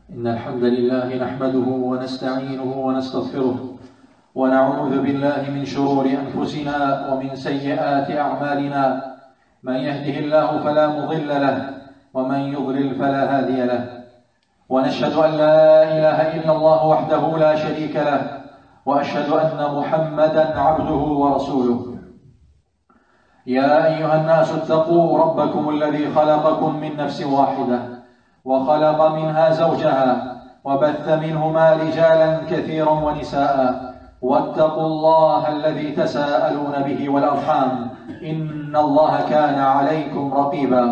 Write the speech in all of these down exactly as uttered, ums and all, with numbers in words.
إن الحمد لله نحمده ونستعينه ونستغفره ونعوذ بالله من شرور أنفسنا ومن سيئات أعمالنا. من يهده الله فلا مضل له ومن يضلل فلا هادي له. ونشهد أن لا إله إلا الله وحده لا شريك له، وأشهد أن محمدا عبده ورسوله. يا أيها الناس اتقوا ربكم الذي خلقكم من نفس واحدة وخلق منها زوجها وبث منهما رجالا كثيرا ونساء، واتقوا الله الذي تساءلون به والأرحام إن الله كان عليكم رقيبا.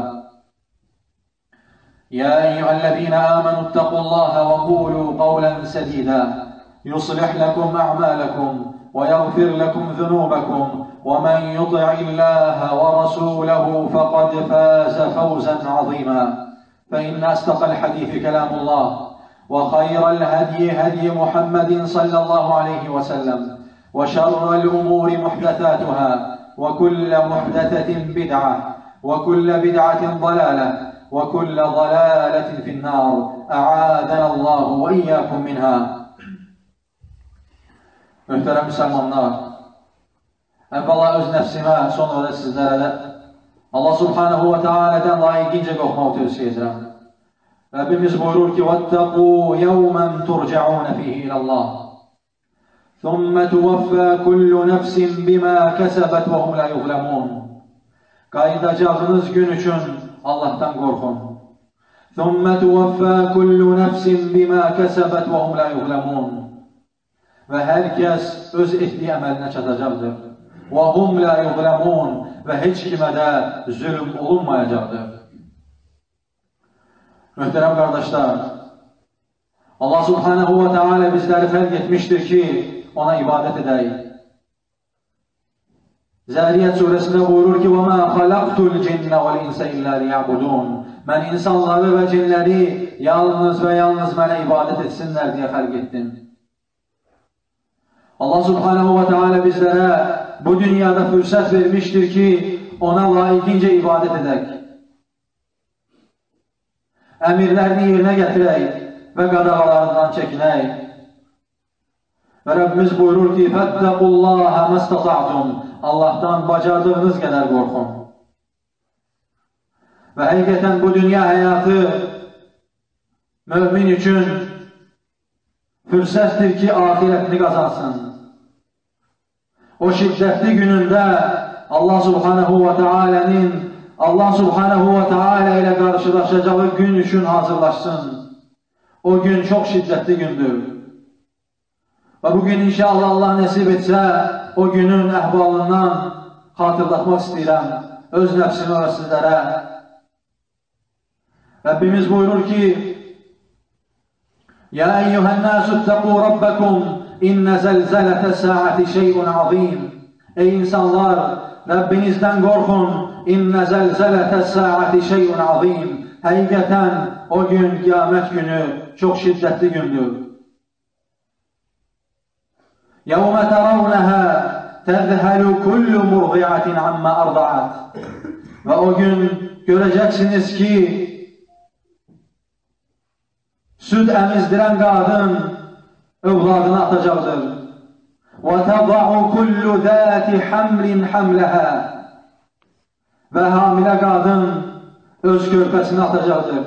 يا أيها الذين آمنوا اتقوا الله وقولوا قولا سديدا يصلح لكم أعمالكم ويغفر لكم ذنوبكم، ومن يطع الله ورسوله فقد فاز فوزا عظيما. فإن أصدق الحديث كلام الله، وخير الهدي هدي محمد صلى الله عليه وسلم، وشر الأمور محدثاتها، وكل محدثة بدعة، وكل بدعة ضلالة، وكل ضلالة في النار. أعاذنا الله وإياكم منها. Möhtərəm müsəlmanlar, əvvəla öz nəfsimə, sonra da sizlərə də Allah subhanahu və teala'dan layiqincə qorxmağı tövsiyə edirəm. Rəbbimiz buyurur ki: وَاتَّقُوا يَوْمًا تُرْجَعُونَ فِيهِ إِلَى اللَّهِ ثُمَّ تُوَفَّى كُلُّ نَفْسٍ بِمَا كَسَبَتْ وَهُمْ لَا يُظْلَمُونَ. Qayıdacağınız gün üçün Allah'tan qorxun. ثُمَّ تُوَفَّى كُلُّ نَفْسٍ بِمَا كَسَبَتْ وَهُمْ لَا يُظْلَمُونَ. Və hər kəs öz etdiyi əməlinə çatacaqdır. وَهُمْ لَا يُظْلَمُونَ. Və heç kimə də zülm olunmayacaqdır. Möhtərəm qardaşlar, Allah subhanahu və teala bizləri xəlq etmişdir ki, ona ibadət edək. Zəriyyət surəsində buyurur ki: وَمَا خَلَقْتُ الْجِنَّ وَالْإِنسَ إِلَّا لِيَعْبُدُونَ. Mən insanları və cinləri yalnız və yalnız mənə ibadət etsinlər deyə xəlq etdim. Allah subhanahu və teala bizlərə bu dünyada fürsət vermişdir ki, ona layiqincə ibadət edək. Əmirlərini yerinə gətirək və qadağalarından çəkinək. Və Rəbbimiz buyurur ki: فَاتَّقُوا اللَّهَ مَا اسْتَطَعْتُمْ. Allahdan bacardığınız qədər qorxun. Və həqiqətən bu dünya həyatı mömin üçün fürsətdir ki, axirətini qazansın. O şiddətli günündə Allah subhanahu və teala'nın Allah subhanahu və teala ilə qarşılaşacağı gün üçün hazırlaşsın. O gün çox şiddətli gündür. Və bugün inşallah Allah nəsib etsə, o günün əhvalından xatırlatmaq istəyirəm öz nəfsimi və sizlərə. Rəbbimiz buyurur ki: يَا أَيُّهَا النَّاسُ اتَّقُوا رَبَّكُمْ إِنَّ زَلْزَلَةَ السَّاعَةِ شَيْءٌ عَظِيمٌ. Ey insanlar, Rəbbinizdən qorxun. İnne zelzelete saati şeyun azim. Həqiqətən o gün, qiyamət günü çox şiddətli gündür. Yevme teravneha tezhelu kullu murdi'atin amma arda'at. Və o gün görəcəksiniz ki, süd əmizdirən qadın övladını atacaqdır. Və təza'u kullu zəti hamlin hamləhə. Və hamilə qadın öz körpəsini atacaqdır.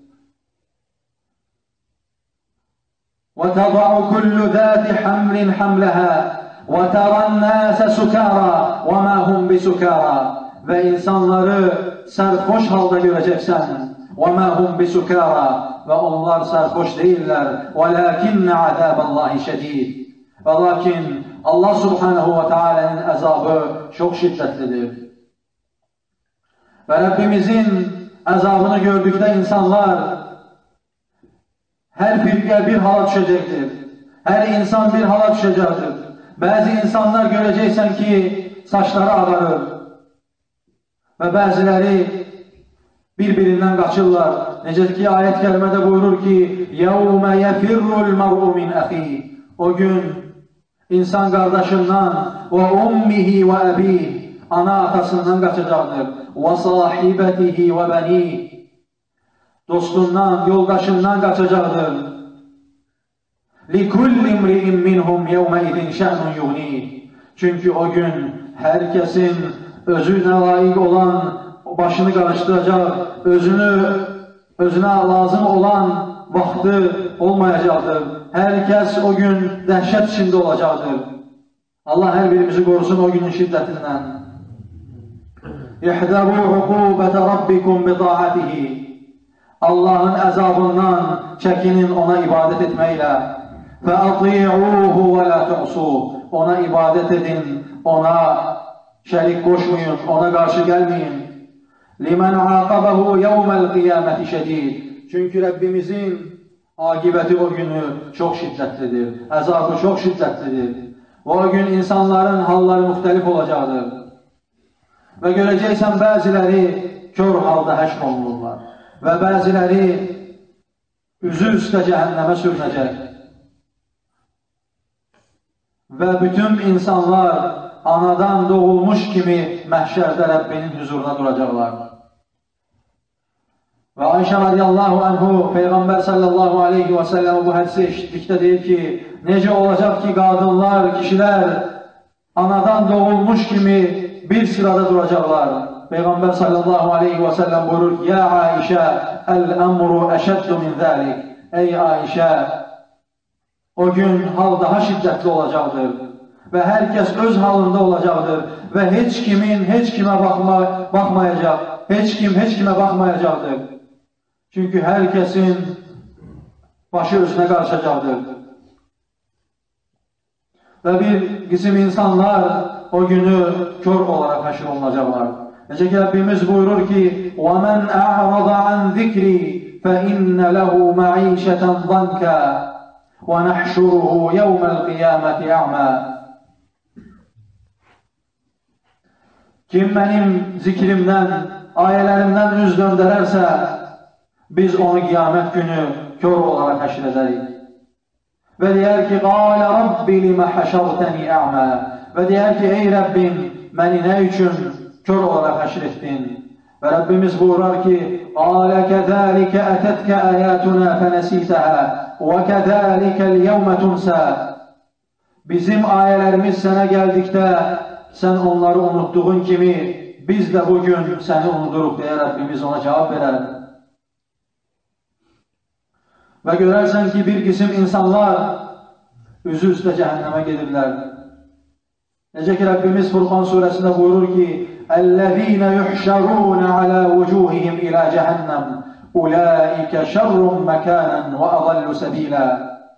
وَتَضَعُ كُلُّ ذَاتِ حَمْلٍ حَمْلَهَا وَتَرَى النَّاسَ سُكَارَى وَمَا هُمْ بِسُكَارَى. Və insanları sərxoş halda görəcəksən. وَمَا هُمْ بِسُكَارَى. Və onlar sərxoş deyirlər. وَلَكِنَّ عَذَابَ اللّٰهِ شَدِيدٌ. Və lakin Allah subhanahu və teala'nın əzabı çox şiddətlidir. Və Rəbbimizin əzabını gördükdə insanlar hər firqə bir hala düşəcəkdir. Hər insan bir hala düşəcəkdir. Bəzi insanlar görəcəksən ki, saçları ağarır və bəziləri bir-birindən qaçırlar. Necə ki, ayət kəlmədə buyurur ki: يَوْمَ يَفِرُّ الْمَرْءُ مِنْ أَخِيهِ. O gün insan qardaşından və ummihi və əbih, ana atasından qaçacaqdır. Və sahibetihi və bənih. dostundan, yoldaşından qaçacaqdır. لِكُلِّ اِمْرِئٍ مِّنْهُمْ يَوْمَئِذٍ شَأْنٌ يُغْنِيهِ Çünki o gün hər kəsin özünə layiq olan başını qarışdıracaq, özünü, özünə lazım olan vaxtı olmayacaqdır. Hər kəs o gün dəhşət içində olacaqdır. Allah hər birimizi qorusun o günün şiddətindən. اِحْذَرُوا عُقُوبَةَ رَبِّكُمْ بِطَاعَتِهِ Allahın əzabından çəkinin ona ibadət etməklə. فَأَطِيعُوهُ وَلَا تُعْصُوهُ Ona ibadət edin, ona şərik qoşmayın, ona qarşı gəlməyin. لِمَنْ عَاقَبَهُ يَوْمَ الْقِيَامَةِ شَدِيدٌ Çünki Rəbbimizin aqibəti o günü çox şiddətlidir, əzabı çox şiddətlidir. O gün insanların halları müxtəlif olacaqdır. Və görəcəksən bəziləri kör halda həşr olunurlar və bəziləri üzü üstə cəhənnəmə sürünəcək. Və bütün insanlar anadan doğulmuş kimi məhşərdə Rəbbinin huzuruna duracaqlar. Və Ayşə radiyallahu anhu Peyğəmbər sallallahu aleyhi və səlləm bu hədisi eşitdikdə deyir ki, necə olacaq ki, qadınlar, kişilər anadan doğulmuş kimi bir sırada duracaqlar. Peyğəmbər sallallahu aleyhi və səlləm buyurur ki, Ya Ayşə, əl-əmru əşəddu min zəlik. Ey Ayşə, o gün hal daha şiddətli olacaqdır və hər kəs öz halında olacaqdır və heç kimin heç kimə baxma, baxmayacaq, heç kim heç kimə baxmayacaqdır. Çünki hər kəsin başı özünə qarışacaqdır. Və bir qism insanlar o günü kör olaraq həşr olunacaqlar. Necə ki, Rəbbimiz buyurur ki, وَمَنْ أَعْرَضَ عَنْ ذِكْرِي فَإِنَّ لَهُ مَعِيشَةً ضَنْكًا وَنَحْشُرُهُ يَوْمَ الْقِيَامَةِ أَعْمَى Kim mənim zikrimdən, ayələrimdən üz döndərərsə, biz onu qiyamət günü kör olaraq həşr edərik. Və deyər ki, قَالَ رَبِّ لِمَ حَشَرْتَنِي أَعْمَى Və deyər ki, ey Rəbbim, məni nə üçün kör olaraq həşr etdin? Və Rəbbimiz buyurar ki, قَالَ كَذَٰلِكَ أَتَتْكَ آيَاتُنَا فَنَسِيتَهَا وَكَذَٰلِكَ الْيَوْمَ تُنْسَى Bizim ayələrimiz sənə gəldikdə, sən onları unutduğun kimi, biz də bugün səni unuduruq deyə Rəbbimiz ona cavab verər. Və görərsən ki, bir qism insanlar üzü üstə cəhənnəmə gedirlər. Necə ki, Rəbbimiz Furqan surəsində buyurur ki, اَلَّذ۪ينَ يُحْشَرُونَ عَلَى وُجُوهِهِمْ إِلَى جَهَنَّمْ اُولَٰئِكَ شَرٌّ مَكَانًا وَأَضَلُّ سَب۪يلًا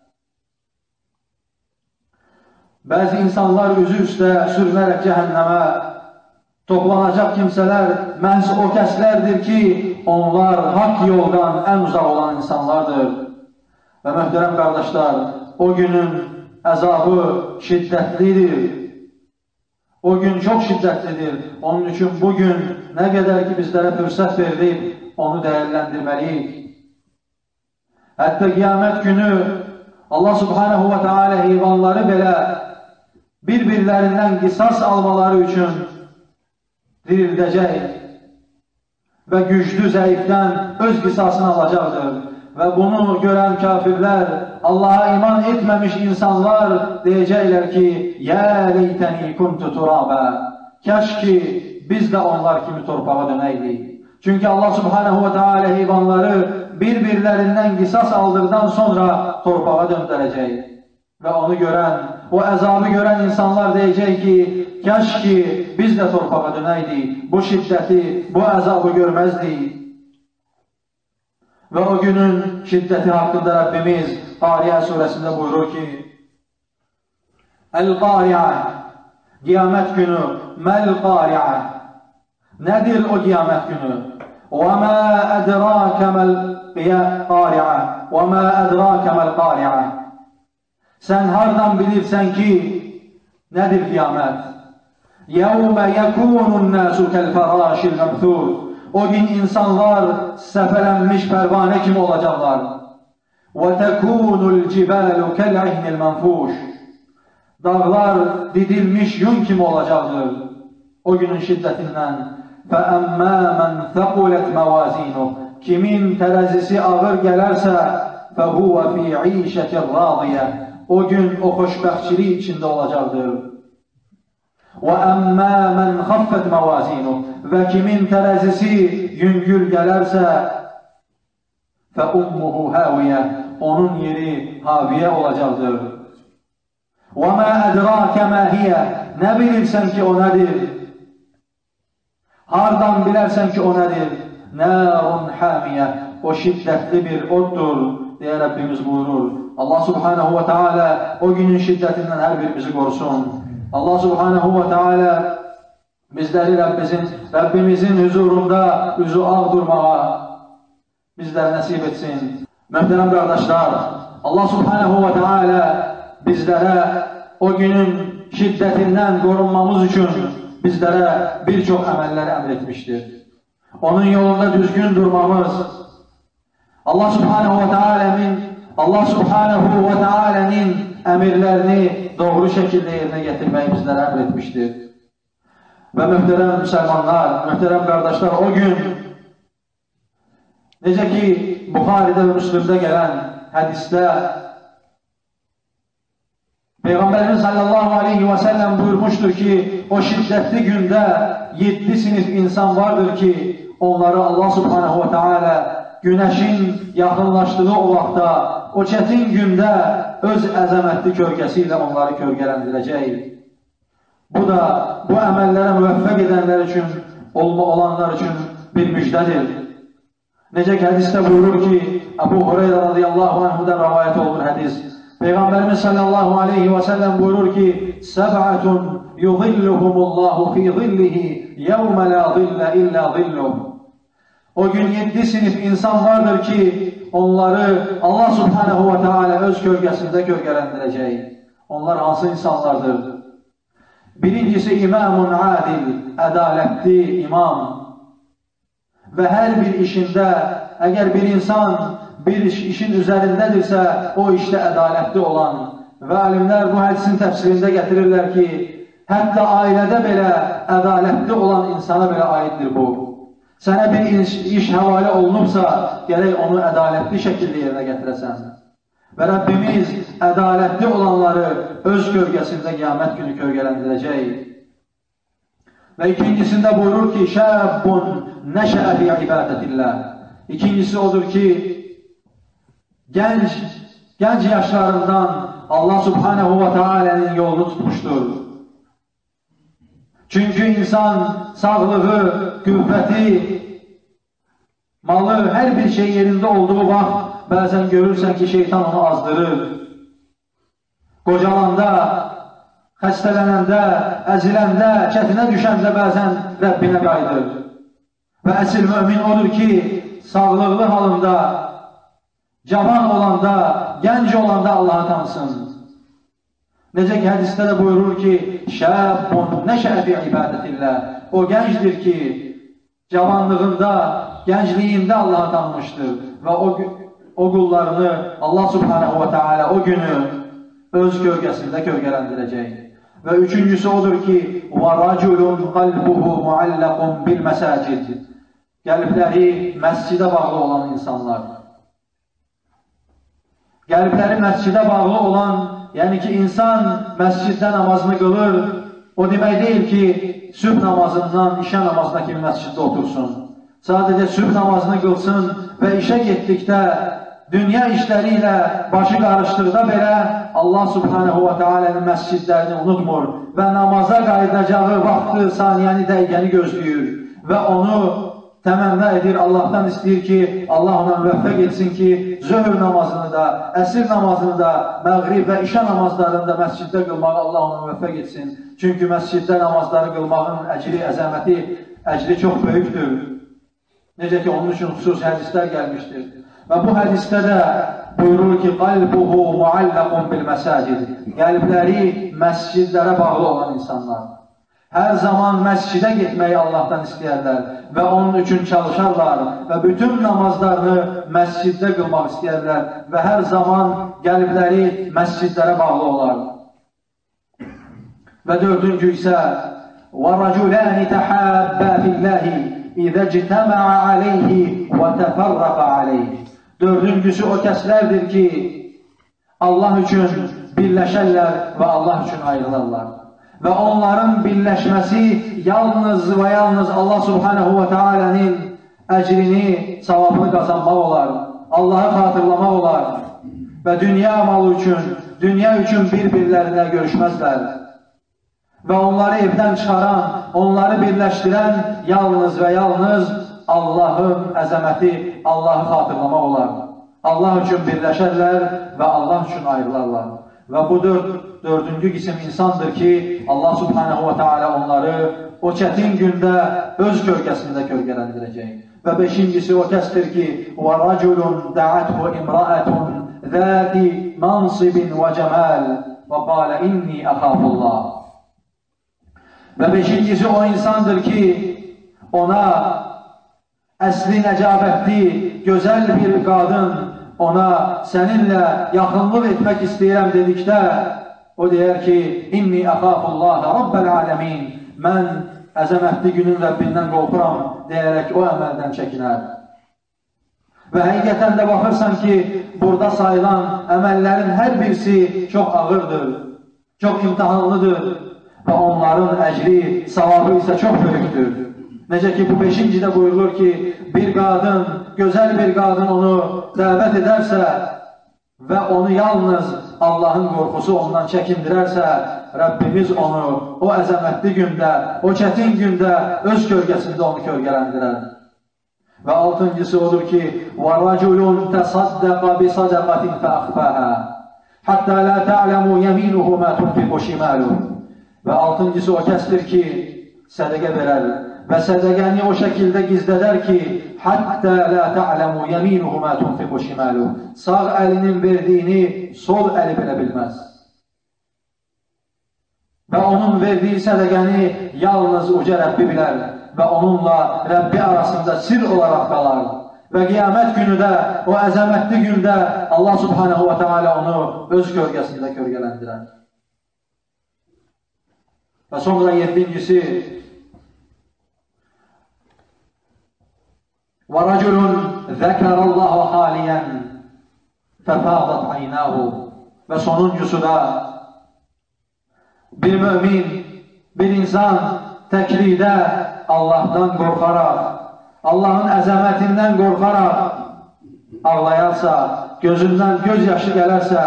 Bəzi insanlar üzü üstə sürünərək cəhənnəmə toplanacaq kimsələr məhz o kəslərdir ki, onlar haqq yoldan ən uzaq olan insanlardır. Və möhtərəm qardaşlar, o günün əzabı şiddətlidir. O gün çox şiddətlidir. Onun üçün bugün nə qədər ki bizlərə fürsət verilib, onu dəyərləndirməliyik. Hətta qiyamət günü Allah subhanahu və teala heyvanları belə bir-birlərindən qisas almaları üçün dirildəcək və güclü zəifdən öz qisasını alacaqdır. Və bunu görən kafirlər, Allaha iman etməmiş insanlar deyəcəklər ki, Yə leytəni kuntu turabə Kəş ki, biz də onlar kimi torpağa dönəydik. Çünki Allah subhanahu və teala heyvanları bir-birlərindən qisas aldıqdan sonra torpağa döndərəcək. Və onu görən, o əzabı görən insanlar deyəcək ki, kəş ki, biz də torpağa dönəydik, bu şiddəti, bu əzabı görməzdik. Və o günün şiddəti haqqında Rəbbimiz Qariyə surəsində buyurur ki, Əl-Qariyə, qiyamət günü, Məl-Qariyə, nədir o qiyamət günü? وَمَا أَدْرَاكَ مَا الْقَارِعَةِ Sən hardan bilirsən ki, nədir qiyamət? يَوْمَ يَكُونُ النَّاسُ كَالْفَرَاشِ الْمَبْثُورِ O gün insanlar səpələnmiş pərvanə kimi olacaqlar. وَتَكُونُ الْجِبَالُ كَالْعِهْنِ الْمَنْفُوشِ Dağlar didilmiş yun kimi olacaqdır. O günün şiddətindən فَأَمَّا مَنْ ثَقُلَتْ مَوَازِينُهُ kimin tərəzisi ağır gələrsə, fəhuvə fi işətir radiyə, o gün o xoşbəxtçilik içində olacaqdır. Və əmmə mən xaffət məvazinu, və kimin tərəzisi yüngül gələrsə, fə ummuhu həviyə, onun yeri haviyə olacaqdır. Və mə ədrakə mə hiyə, nə bilirsən ki o nədir? Hardan bilərsən ki o nədir? Nərun həmiyə, o şiddətli bir oddur, deyə Rəbbimiz buyurur. Allah subhanahu wa ta'ala o günün şiddətindən hər birimizi qorusun. Allah subhanahu wa ta'ala bizləri Rəbbimizin, Rəbbimizin huzurunda üzü ağ durmağa bizləri nəsib etsin. Möhtərəm qardaşlar, Allah subhanahu wa ta'ala bizlərə o günün şiddətindən qorunmamız üçün bizlərə bir çox əməllər əmr etmişdir. Onun yolunda düzgün durmamız, Allah subhanahu wa ta'ala'nın Allah subhanahu wa ta'ala'nın əmirlərini doğru şəkildə yerinə gətirməyi bizlərə əmr etmişdir. Və möhtərəm müsəlmanlar, möhtərəm qardaşlar, o gün necə ki Buxaridə və Müslimdə gələn hədisdə Peyğəmbərimiz sallallahu aleyhi və səlləm buyurmuşdur ki, o şiddətli gündə yeddi sinif insan vardır ki, onları Allah subhanahu wa ta'ala günəşin yaxınlaşdığı o vaxtda, o çətin gündə öz əzəmətli kölgəsi ilə onları kölgələndirəcək. Bu da bu əməllərə müvəffəq edənlər üçün, olma olanlar üçün bir müjdədir. Necə ki hədisdə buyurur ki, Əbu Hureyra radiyallahu anhudan rəvayət olunur hədis. Peyğəmbərimiz sallallahu aleyhi və səlləm buyurur ki, Səb'ətun yuzilluhumullahu fi zillihi yevmə la zillə illə zilluh. O gün yeddi sinif insan vardır ki, onları Allah subhanahu wa ta'ala öz kölgəsində kölgələndirəcək. Onlar hansı insanlardır? Birincisi imamun adil, ədalətli imam. Və hər bir işində, əgər bir insan bir iş, işin üzərindədirsə, o işdə ədalətli olan və alimlər bu hədisin təfsirində gətirirlər ki, hətta ailədə belə ədalətli olan insana belə aiddir bu. Sənə bir iş, iş həvalə olunubsa, gərək onu ədalətli şəkildə yerinə gətirəsən. Və Rəbbimiz ədalətli olanları öz kölgəsində qiyamət günü kölgələndirəcək. Və ikincisində buyurur ki, şəbbun nəşəə fi ibadətillah. İkincisi odur ki, Gənc, gənc yaşlarından Allah subhanahu wa ta'ala'nın yolunu tutmuşdur. Çünkü insan sağlığı, qüvvəti, malı, hər bir şey yerində olduğu vaxt bəzən görürsən ki, şeytan onu azdırır. Qocalanda, xəstələnəndə, əziləndə, çətinə düşəndə bəzən Rəbbinə qayıdır. Və əsl mümin odur ki, sağlıqlı halında, cavan olanda, gənc olanda Allah'ı tanısın. Necə ki hədisdə də buyurur ki, şəbbun nəşəə fi ibadətillah. O gəncdir ki, cavanlığında, gəncliyində Allah'ı tanımışdır və o, o qullarını Allah subhanahu wa ta'ala o günü öz kölgəsində kölgələndirəcək. Və üçüncüsü odur ki, وَرَجُلٌ قَلْبُهُ مُعَلَّقٌ بِالْمَسَاجِدِ. Qəlbləri məscidə bağlı olan insanlar. Qəlbləri məscidə bağlı olan, yəni ki, insan məsciddə namazını qılır, o demək deyil ki, sübh namazından işə namazına kimi məsciddə otursun. Sadəcə sübh namazını qılsın və işə getdikdə, dünya işləri ilə başı qarışdıqda belə Allah subhanahu wa ta'ala'nın məscidlərini unutmur və namaza qayıdacağı vaxtı, saniyəni, dəqiqəni gözləyir və onu təmənna edir, Allahdan istəyir ki, Allah ona müvəffəq etsin ki, zöhr namazını da, əsr namazını da, məğrib və işə namazlarını da məsciddə qılmağı Allah ona müvəffəq etsin. Çünki məsciddə namazları qılmağın əcri, əzəməti, əcri çox böyükdür. Necə ki, onun üçün xüsusi hədislər gəlmişdir. Və bu hədisdə də buyurur ki, qalbuhu muallaqun bil məsacid. Qəlbləri məscidlərə bağlı olan insanlar. Hər zaman məscidə getməyi Allahdan istəyərlər və onun üçün çalışarlar və bütün namazlarını məsciddə qılmaq istəyərlər və hər zaman qəlbləri məscidlərə bağlı olar. Və dördüncü isə وَرَجُلَانِ تَحَابَّا فِي اللَّهِ İzə citəməə aleyhi və təfərrəqə aleyhi. Dördüncüsü o kəslərdir ki, Allah üçün birləşərlər və Allah üçün ayrılarlar. Və onların birləşməsi yalnız və yalnız Allah Subhanahu və Teala'nın əcrini, savabını qazanmaq olar. Allahı xatırlamaq olar. Və dünya malı üçün, dünya üçün bir-birlərinə görüşməzlər. Və onları evdən çıxaran, onları birləşdirən yalnız və yalnız Allahın əzəməti, Allahı xatırlamaq olar. Allah üçün birləşərlər və Allah üçün ayrılarlar. Və bu dörd, dördüncü qisim insandır ki, Allah Subhanahu və Teala onları o çətin gündə öz kölgəsində kölgələndirəcək. Və beşincisi o kəsdir ki, وَرَجُلٌ دَعَتْهُ إِمْرَأَةٌ ذَاتِ مَنْصِبٍ وَجَمَالٍ وَقَالَ إِنِّي أَخَافُ اللّٰهِ. Və beşincisi o insandır ki, ona əsli nəcabətli, gözəl bir qadın ona səninlə yaxınlıq etmək istəyirəm dedikdə, o deyər ki, İnni əxafullaha Rabbəl aləmin, mən əzəmətli günün Rəbbindən qorxuram deyərək o əməldən çəkinər. Və həqiqətən də baxırsan ki, burada sayılan əməllərin hər birisi çox ağırdır, çox imtihanlıdır və onların əcri, savabı isə çox böyükdür. Necə ki, bu beşincidə buyurulur ki, bir qadın, gözəl bir qadın onu dəvət edərsə və onu yalnız Allahın qorxusu ondan çəkindirərsə, Rəbbimiz onu o əzəmətli gündə, o çətin gündə öz kölgəsində onu kölgələndirər. Və altıncısı odur ki, وَرَجُلٌ تَصَدَّقَ بِصَدَقَةٍ فَأَخْفَاهَا حَتَّى لَا تَعْلَمُ يَمِينُهُ مَا تُنْفِقُ شِمَالُهُ. Və altıncısı o kəsdir ki, sədəqə verər və sədəqəni o şəkildə gizlədər ki, həttə lə tə'ləmu yəminuhu mə tunfiqu şimaluhu. Sağ əlinin verdiyini sol əli belə bilməz. Və onun verdiyi sədəqəni yalnız uca Rəbbi bilər və onunla Rəbbi arasında sir olaraq qalar. Və qiyamət günü də, o əzəmətli gündə Allah Subhanahu və Teala onu öz gölgəsində kölgələndirər. Və sonra yedincisi, وَرَجُلٌ ذَكَرَ اللّٰهَ خَالِيًا فَفَاضَتْ عَيْنَاهُ. Və sonuncusu da, bir mümin, bir insan təklikdə Allahdan qorxaraq, Allahın əzəmətindən qorxaraq ağlayarsa, gözündən göz yaşı gələrsə,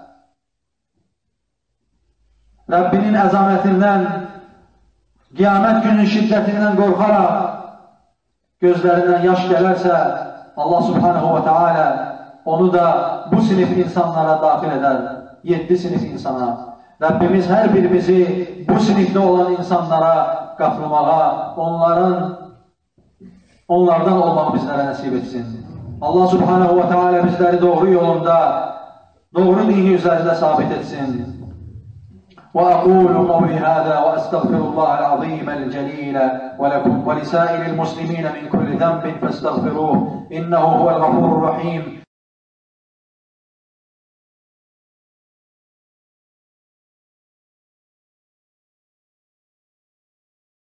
Rəbbinin əzəmətindən, qiyamət günün şiddətindən qorxaraq gözlərindən yaş gələrsə, Allah Subhanahu və Teala onu da bu sinif insanlara daxil edər. Yeddi sinif insana. Rəbbimiz hər birimizi bu sinifdə olan insanlara qatılmağa, onların, onlardan olmağı bizlərə nəsib etsin. Allah Subhanahu və Teala bizləri doğru yolunda, doğru dini üzərində sabit etsin. وأقول قولي هذا وأستغفر الله العظيم الجليل ولكم ولسائر المسلمين من كل ذنب فاستغفروه إنه هو الغفور الرحيم.